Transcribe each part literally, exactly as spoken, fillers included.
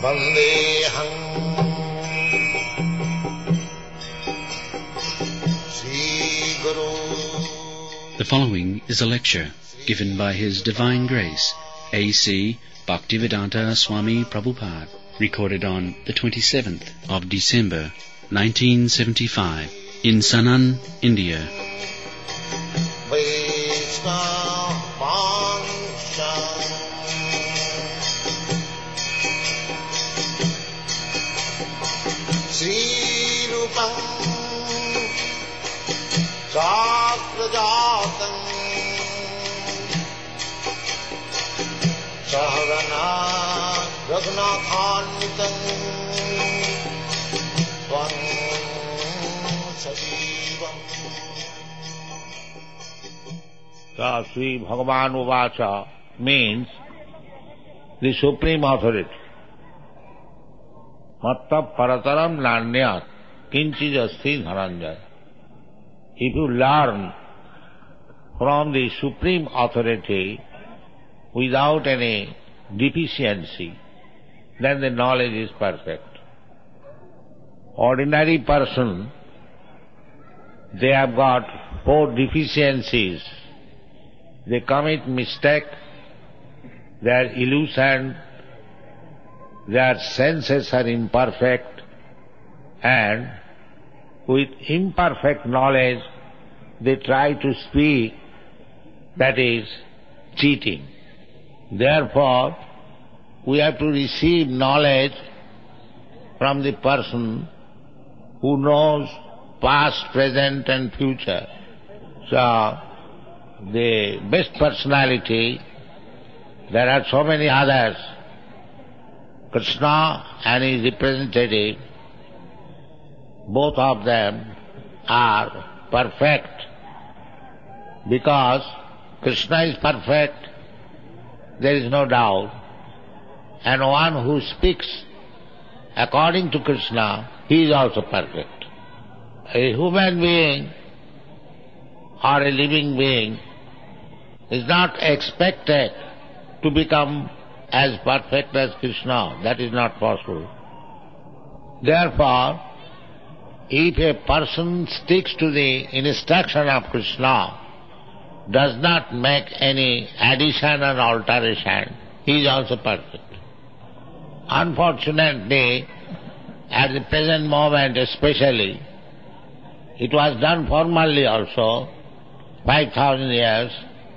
Vandeham Sri Guru. The following is a lecture given by His Divine Grace, A C Bhaktivedanta Swami Prabhupada, recorded on the twenty-seventh of December, nineteen seventy-five, in Sanand, India. Sahagana Raghunathanvitam Tvam Sajivam. So Sri Bhagavan Uvacha means the supreme authority. Matta parataram nanyat kinchid asti dhananjaya. If you learn from the supreme authority without any deficiency, then the knowledge is perfect. Ordinary person, they have got four deficiencies. They commit mistake, their illusion, their senses are imperfect, and with imperfect knowledge they try to speak, that is cheating. Therefore, we have to receive knowledge from the person who knows past, present and future. So, the best personality, there are so many others. Krishna and his representative, both of them are perfect. Because Krishna is perfect, there is no doubt. And one who speaks according to Krishna, he is also perfect. A human being or a living being is not expected to become as perfect as Krishna. That is not possible. Therefore, if a person sticks to the instruction of Krishna, does not make any addition or alteration, he is also perfect. Unfortunately, at the present moment especially, it was done formally also, five thousand years,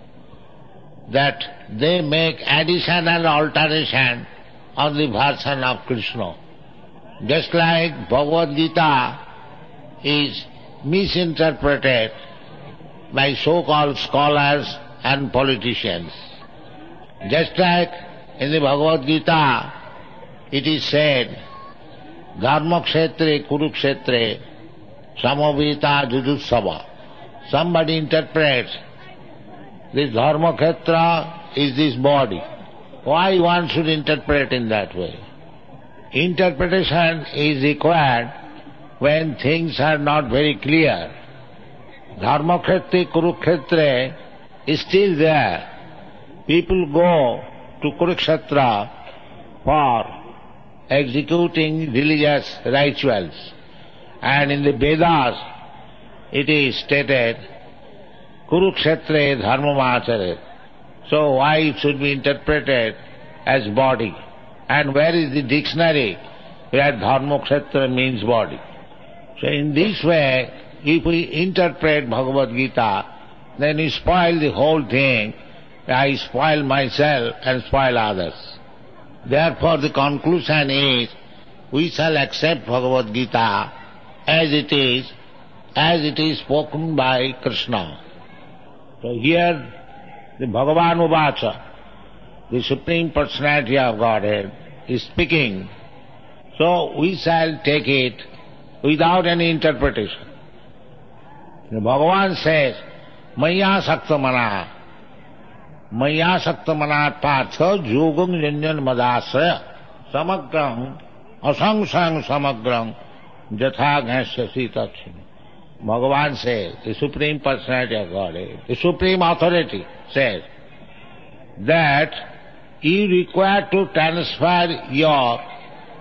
that they make addition and alteration on the version of Krishna. Just like Bhagavad Gita is misinterpreted by so-called scholars and politicians. Just like in the Bhagavad Gita, it is said, Dharma kshetre kurukshetre samavita jujutsava. Somebody interprets this Dharma kshetra is this body. Why one should interpret in that way? Interpretation is required when things are not very clear. Dharma kshetre kurukshetre is still there. People go to Kurukshetra for executing religious rituals. And in the Vedas, it is stated, Kurukshetre dharmamachare. So why it should be interpreted as body? And where is the dictionary where dharmakshetra means body? So in this way, if we interpret Bhagavad Gita, then we spoil the whole thing. I spoil myself and spoil others. Therefore the conclusion is, we shall accept Bhagavad Gita as it is, as it is spoken by Krishna. So here the Bhagavan Uvacha, the Supreme Personality of Godhead, is speaking. So we shall take it without any interpretation. The Bhagavan says, Maya Sakta Mana, Maya Sakta Mana Partha Yogam Janjan Madasaya Samagram Asangsang Samagram Jatha Ghasya Sitachini. Bhagavan says, the Supreme Personality of Godhead, the Supreme Authority says that you require to transfer your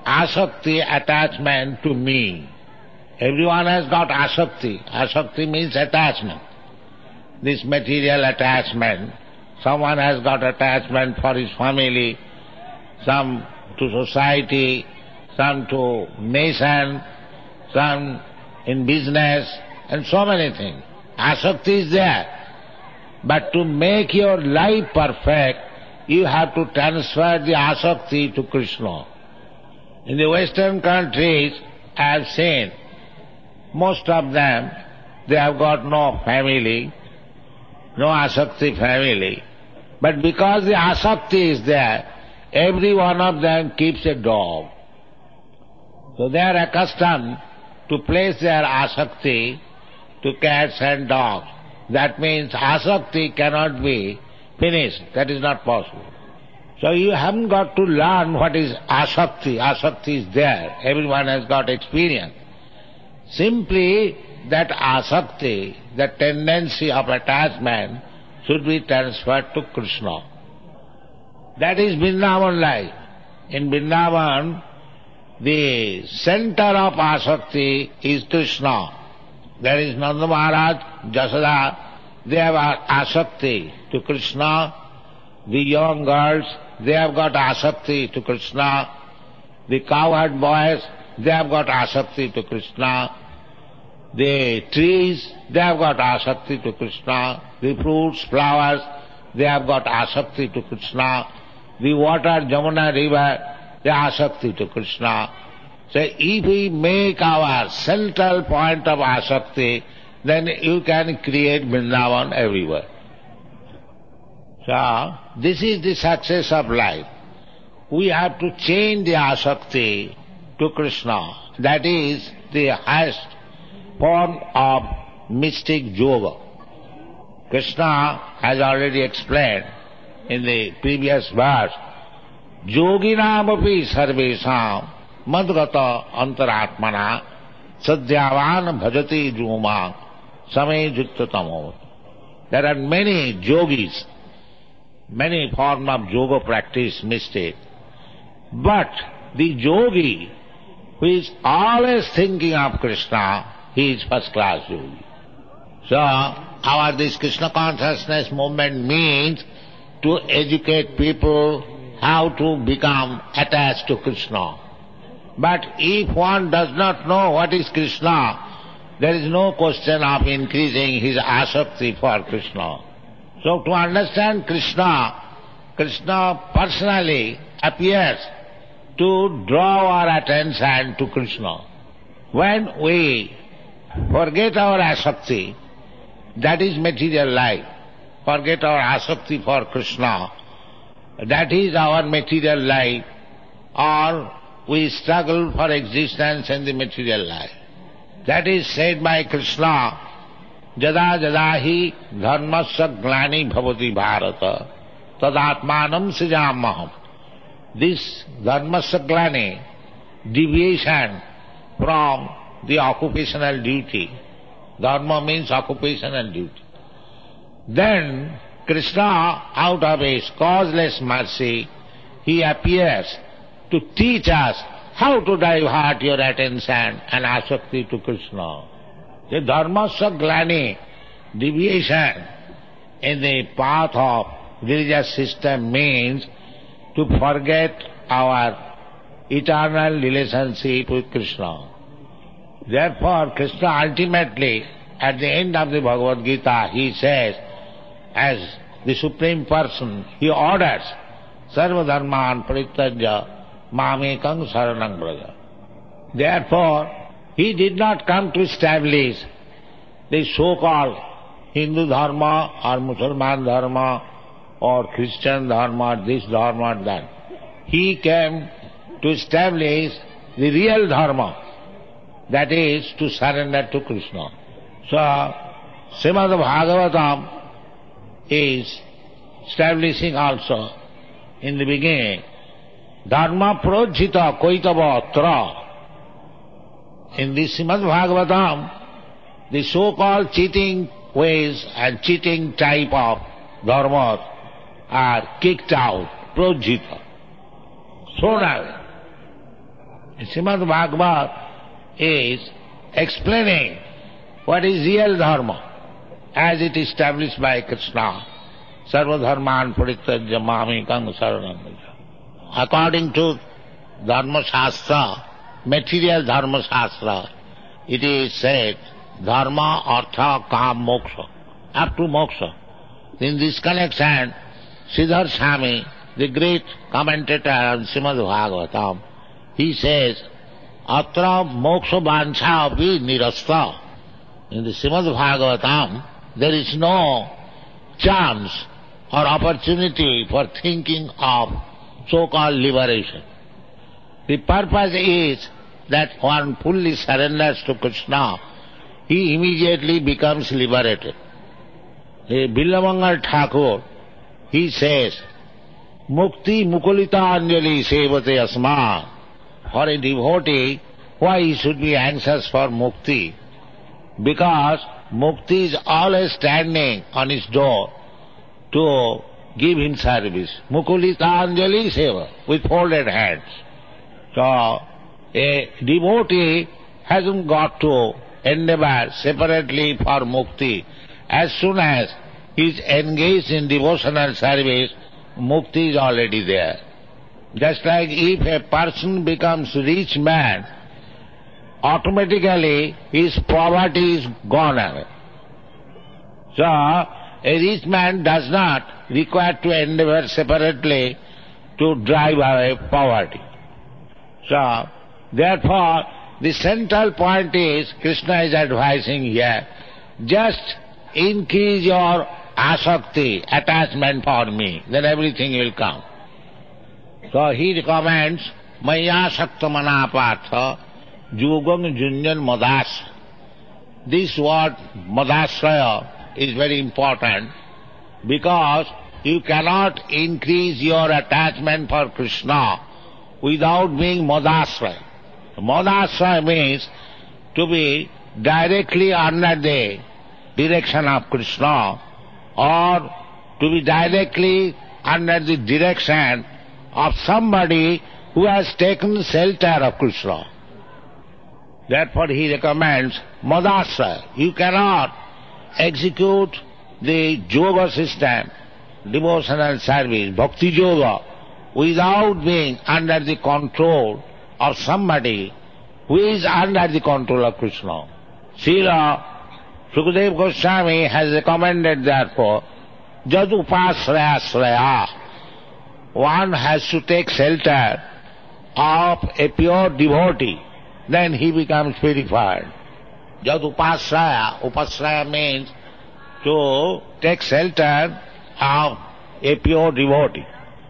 asakti, attachment to me. Everyone has got asakti. Asakti means attachment. This material attachment. Someone has got attachment for his family, some to society, some to nation, some in business, and so many things. Asakti is there. But to make your life perfect, you have to transfer the asakti to Krishna. In the Western countries, I have seen, most of them, they have got no family, no asakti family. But because the asakti is there, every one of them keeps a dog. So they are accustomed to place their asakti to cats and dogs. That means asakti cannot be finished. That is not possible. So you haven't got to learn what is asakti. Asakti is there. Everyone has got experience. Simply that asakti, the tendency of attachment, should be transferred to Krishna. That is Vrindavan life. In Vrindavan, the center of asakti is Krishna. There is Nanda Maharaj, Jasoda, they have asakti to Krishna. The young girls, they have got asakti to Krishna. The cowherd boys, they have got asakti to Krishna. The trees, they have got asakti to Krishna. The fruits, flowers, they have got asakti to Krishna. The water, Jamuna river, they are asakti to Krishna. So if we make our central point of asakti, then you can create Vrindavan everywhere. So this is the success of life. We have to change the asakti to Krishna. That is the highest form of mystic yoga. Krishna has already explained in the previous verse, Yoginamapi sarvesam madgata antaratmana sadhyavan bhajati juma same juttatamo. There are many yogis, many forms of yoga practice mystic, but the yogi who is always thinking of Krishna, he is first class yogi. So our this Krishna consciousness movement means to educate people how to become attached to Krishna. But if one does not know what is Krishna, there is no question of increasing his asakti for Krishna. So to understand Krishna, Krishna personally appears to draw our attention to Krishna. When we forget our asakti, that is material life, forget our asakti for Krishna, that is our material life, or we struggle for existence in the material life. That is said by Krishna, Jada jada hi dharmasya glani bhavati bharata tadatmanam sijamaham. This dharmasya glani, deviation from the occupational duty. Dharma means occupational duty. Then Krishna, out of his causeless mercy, he appears to teach us how to divert your attention and asakti to Krishna. The dharmasya glani, deviation in the path of religious system means to forget our eternal relationship with Krishna. Therefore, Krishna ultimately, at the end of the Bhagavad Gita, he says, as the Supreme Person, he orders, Sarva dharman parityajya mamekam saranam braja. Therefore, he did not come to establish the so-called Hindu dharma or Muslim dharma or Christian dharma, this dharma, that. He came to establish the real dharma, that is to surrender to Krishna. So, Srimad Bhagavatam is establishing also in the beginning, Dharma projita koitava tra. In this Srimad Bhagavatam, the so-called cheating ways and cheating type of dharmas are kicked out, projita, thrown out. Srimad Bhagavad is explaining what is real dharma as it is established by Krishna. Sarva dharman parityajya mamekam saranam vraja. According to Dharma Shastra, material Dharma Shastra, it is said dharma, artha, kam, moksha, up to moksha. In this connection, Siddhar Swami, the great commentator on Srimad Bhagavatam, he says, atra moksha vancha api nirasta. In the Srimad Bhagavatam, there is no chance or opportunity for thinking of so-called liberation. The purpose is that one fully surrenders to Krishna, he immediately becomes liberated. The Billamangal Thakur, he says, Mukti mukulita anjali sevate asma. For a devotee, why he should be anxious for mukti? Because mukti is always standing on his door to give him service. Mukulita anjali seva, with folded hands. So, a devotee hasn't got to endeavor separately for mukti. As soon as he is engaged in devotional service, mukti is already there. Just like if a person becomes rich man, automatically his poverty is gone away. So, a rich man does not require to endeavor separately to drive away poverty. So, therefore, the central point is, Krishna is advising here, just increase your asakti, attachment for me, then everything will come. So he recommends, Maya sakta manapatha, yugam junjan madas. This word madasraya is very important because you cannot increase your attachment for Krishna without being madasraya. Madasraya means to be directly under the direction of Krishna or to be directly under the direction of somebody who has taken shelter of Krishna. Therefore he recommends madasraya. You cannot execute the yoga system, devotional service, bhakti yoga, without being under the control of somebody who is under the control of Krishna. Srila Sukadeva Goswami has recommended therefore, jad upasraya sraya. One has to take shelter of a pure devotee, then he becomes purified. Jad upasraya, upasraya means to take shelter of a pure devotee.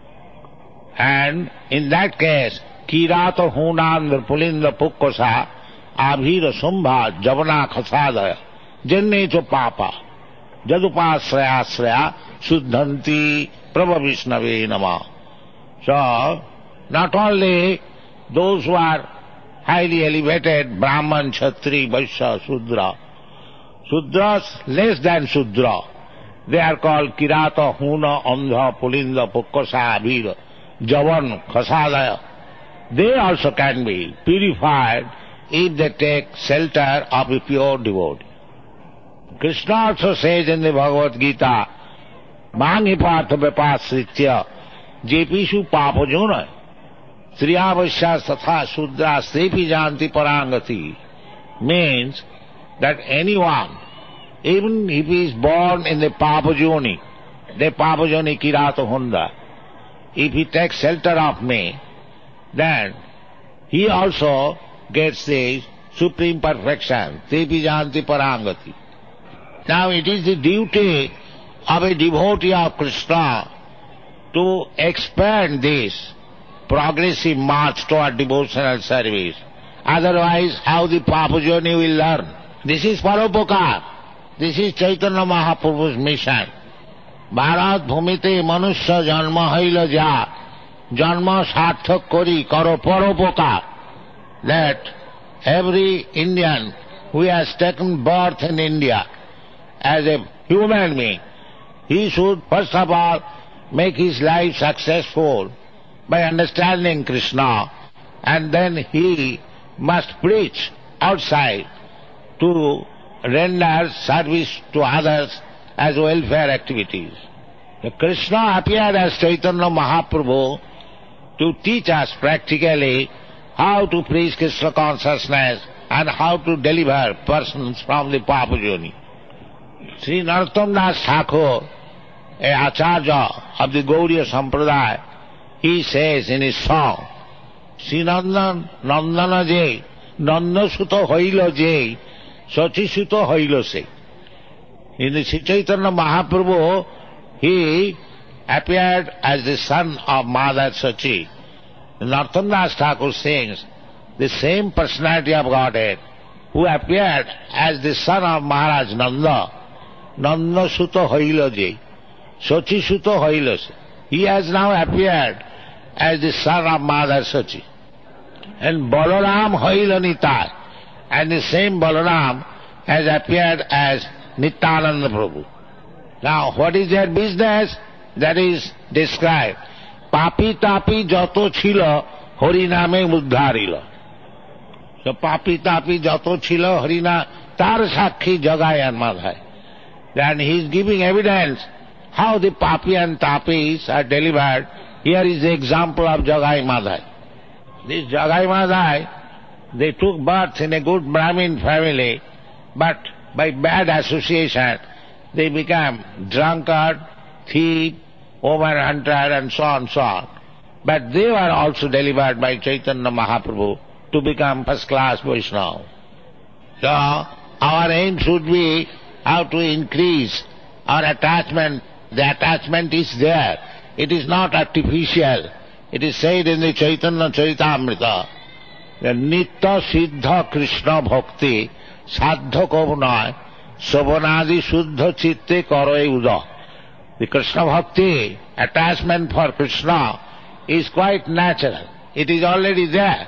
And in that case, kirata hunandra pulinda pukkosa abhira sumbha javana khasadaya jenne cho papa jadupasraya sraya suddhanti prabha vishnave nama. So, not only those who are highly elevated, Brahman, Kshatri, Vaishya, Shudra, Shudras less than Shudra, they are called Kirata, Huna, Andha, Pulinda, Pukkasa, Abhira, Javan, Khasadaya. They also can be purified if they take shelter of a pure devotee. Krishna also says in the Bhagavad Gita, Mangi Partha Vipasritya, Jepishu Papajuna, Sriyavasya Satha Shudra Sepi Janti Parangati, means that anyone, even if he is born in the Papajuni, the Papajuni Kirata Hunda, if he takes shelter of me, then he also gets the supreme perfection, Sepi Janti Parangati. Now it is the duty of a devotee of Krishna to expand this progressive march toward devotional service. Otherwise, how the Papajoni will learn? This is Parupakar. This is Chaitanya Mahaprabhu's mission. Bharat bhumite manusya janma haila ja, janma sarthak kori karo Parupakar. That every Indian who has taken birth in India as a human being, he should first of all make his life successful by understanding Krishna, and then he must preach outside to render service to others as welfare activities. The Krishna appeared as Chaitanya Mahaprabhu to teach us practically how to preach Krishna consciousness and how to deliver persons from the Papa journey. Sri Narottam Das Thakur, a Acharya of the Gaudiya Sampradaya, he says in his song, Sri Nandan Nandana je, Nanda Suto hoilo je, Sachi Suto hoilo se. In the Sri Chaitanya Mahaprabhu, he appeared as the son of Mother Sachi. Narottam Das Thakur sings, the same personality of Godhead who appeared as the son of Maharaj Nanda, Nanda Suto hoilo je, Sachi Suto hoilo se. He has now appeared as the son of Mother Sachi. And Balaram hoilo Nitai, and the same Balaram has appeared as Nityananda Prabhu. Now, what is their business? That is described. Papi tapi jato chilo, Hari name uddharilo. So, papi tapi jato chilo, Hari na tar sakhi jagayan madhai. Then he is giving evidence how the papi and tapis are delivered. Here is the example of Jagai Madhai. This Jagai Madhai, they took birth in a good Brahmin family, but by bad association, they became drunkard, thief, woman hunter, and so on and so on. But they were also delivered by Chaitanya Mahaprabhu to become first-class Vaishnava. So, our aim should be how to increase our attachment. The attachment is there. It is not artificial. It is said in the Chaitanya Charitamrita, that Nitya Siddha Krishna Bhakti Sadha Kovanoy Sobhanadi Shuddha Chitte Karoi Uda. The Krishna Bhakti, attachment for Krishna, is quite natural. It is already there.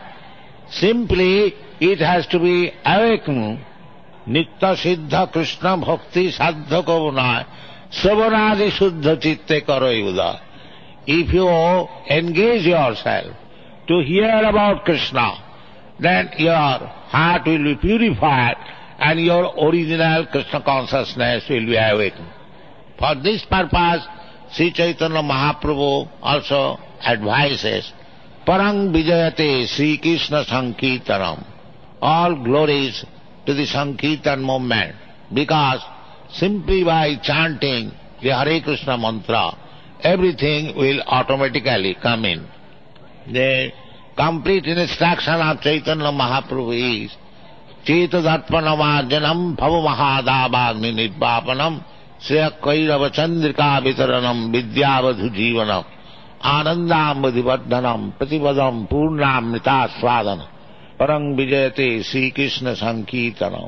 Simply, it has to be awakened. Nitya Siddha Krishna Bhakti Sadha Kovanoy Sobhanadi Shuddha Chitte Karoi Uda. If you engage yourself to hear about Krishna, then your heart will be purified and your original Krishna consciousness will be awakened. For this purpose, Sri Chaitanya Mahaprabhu also advises, Parang Vijayate Sri Krishna Sankirtanam. All glories to the Sankirtan movement, because simply by chanting the Hare Krishna mantra, everything will automatically come in. The complete instruction of Chaitanya Mahaprabhu is Cheta Darpanamajanam Bhavamahadabagni Nidvapanam Sriya Kairava Chandrika Vitaranam Vidyavadhu Jivanam Anandam Vadivardhanam Pratibadam Purnamrita Swadanam Parang Vijayate Sri Krishna Sankirtanam.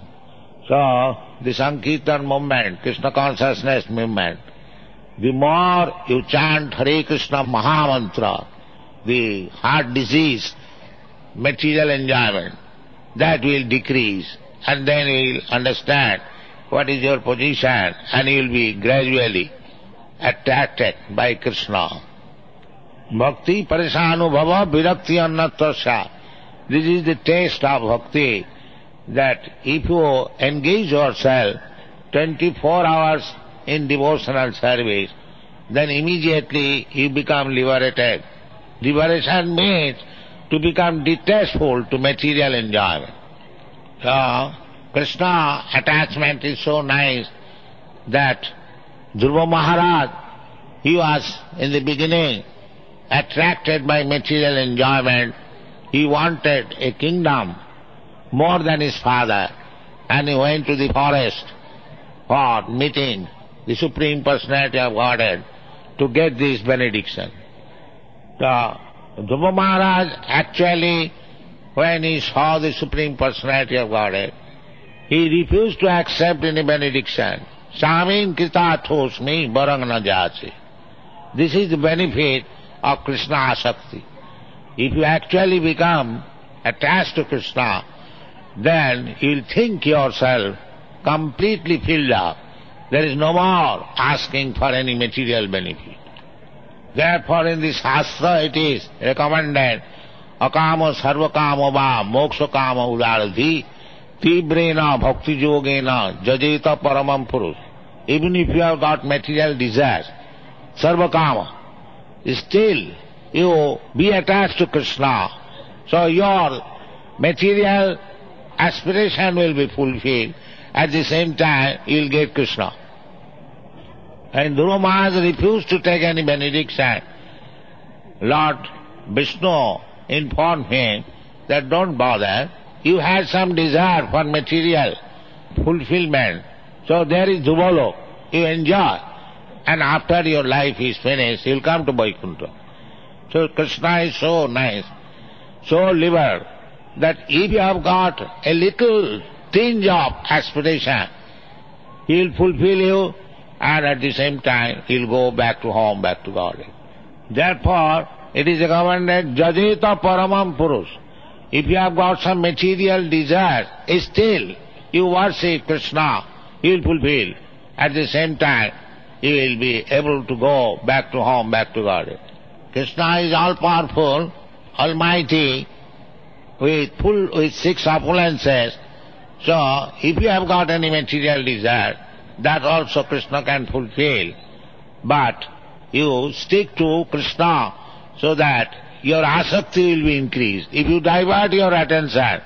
So, the Sankirtan movement, Krishna consciousness movement, the more you chant Hare Krishna Mahamantra, the heart disease, material enjoyment, that will decrease, and then you will understand what is your position, and you will be gradually attracted by Krishna. Bhakti Parishanubhava Virakti Annatasya. This is the taste of bhakti, that if you engage yourself twenty-four hours in devotional service, then immediately you become liberated. Liberation means to become detachful to material enjoyment. So, Krishna attachment is so nice that Dhruva Maharaj, he was in the beginning attracted by material enjoyment. He wanted a kingdom more than his father, and he went to the forest for meeting the Supreme Personality of Godhead to get this benediction. So, Dhruva Maharaj actually, when he saw the Supreme Personality of Godhead, he refused to accept any benediction. Samin Kritatosmi Barangana Jati. This is the benefit of Krishna Asakti. If you actually become attached to Krishna, then you will think yourself completely filled up. There is no more asking for any material benefit. Therefore in the Shastra it is recommended akama sarvakama va moksha kama udaradhi tibrena bhakti yogena jajeta paramam purush. Even if you have got material desires, sarvakama, still you be attached to Krishna. So your material aspiration will be fulfilled. At the same time, you will get Krishna. And Dhruva Maharaj refused to take any benediction. Lord Vishnu informed him that don't bother. You had some desire for material fulfillment. So there is Dhruvalok. You enjoy. And after your life is finished, you will come to Vaikuntha. So Krishna is so nice, so liberal, that if you have got a little tinge of aspiration, he will fulfill you, and at the same time he will go back to home, back to God. Therefore, it is recommended, Jajeta Paramam Purush. If you have got some material desire, still you worship Krishna, he will fulfill. At the same time, you will be able to go back to home, back to God. Krishna is all-powerful, almighty, with full with six opulences. So, if you have got any material desire, that also Krishna can fulfill. But you stick to Krishna so that your asakti will be increased. If you divert your attention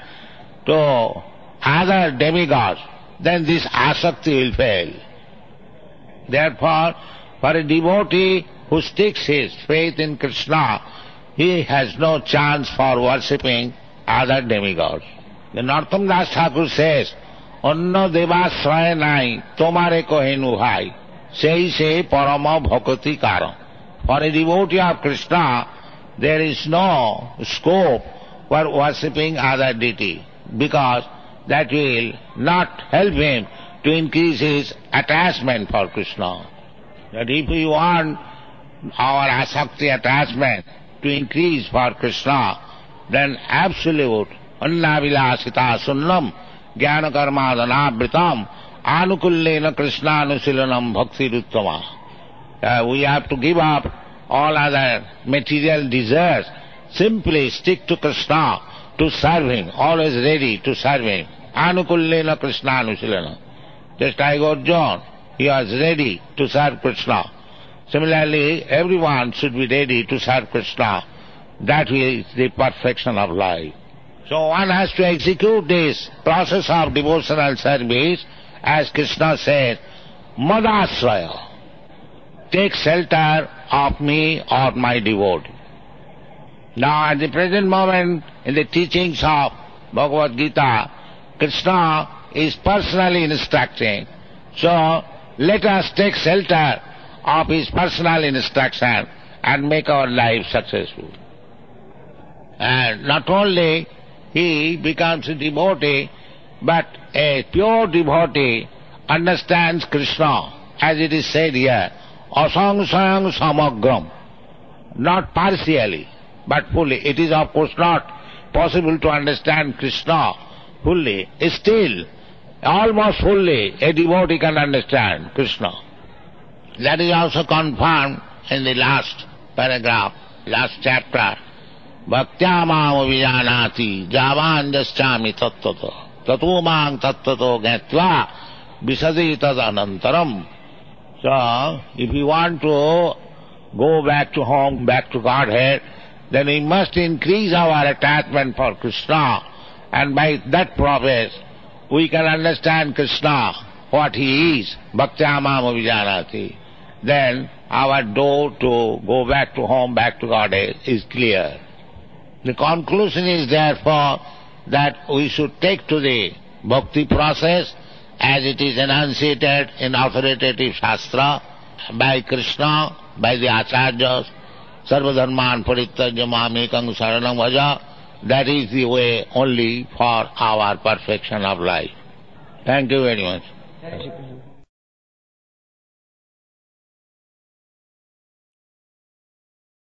to other demigods, then this asakti will fail. Therefore, for a devotee who sticks his faith in Krishna, he has no chance for worshipping other demigods. The Narottam Das Thakur says, Anna devasraya nai, tomare kohenu bhai, sei se parama bhakati karam. For a devotee of Krishna, there is no scope for worshipping other deity, because that will not help him to increase his attachment for Krishna. That if we want our asakti attachment to increase for Krishna, then absolute annavilasita sunnam jnana karmadana vritam anukullena krishna anusilanam bhakti ruttama. Uh, we have to give up all other material desires, simply stick to Krishna, to serve him, always ready to serve him. Anukullena krishna anusilana. Just like Arjuna, he was ready to serve Krishna. Similarly, everyone should be ready to serve Krishna. That is the perfection of life. So one has to execute this process of devotional service, as Krishna says, Madasraya. Take shelter of me or my devotee. Now at the present moment, in the teachings of Bhagavad Gita, Krishna is personally instructing. So let us take shelter of his personal instruction and make our life successful. And not only he becomes a devotee, but a pure devotee understands Krishna, as it is said here, asangsayang samagram, not partially, but fully. It is of course not possible to understand Krishna fully. Still, almost fully, a devotee can understand Krishna. That is also confirmed in the last paragraph, last chapter. Bhaktya māma vijanāti jāvān jaschāmi tattvato tato māng tattvato gatva visadi tad anantaram. So, if you want to go back to home, back to Godhead, then we must increase our attachment for Krishna, and by that process we can understand Krishna, what he is, Bhaktya māma vijanāti. Then our door to go back to home, back to Godhead is clear. The conclusion is therefore that we should take to the bhakti process as it is enunciated in authoritative Shastra by Krishna, by the Acharyas, Sarvadharman Parityajya Mamekam Saranam Bhaja. That is the way only for our perfection of life. Thank you very much.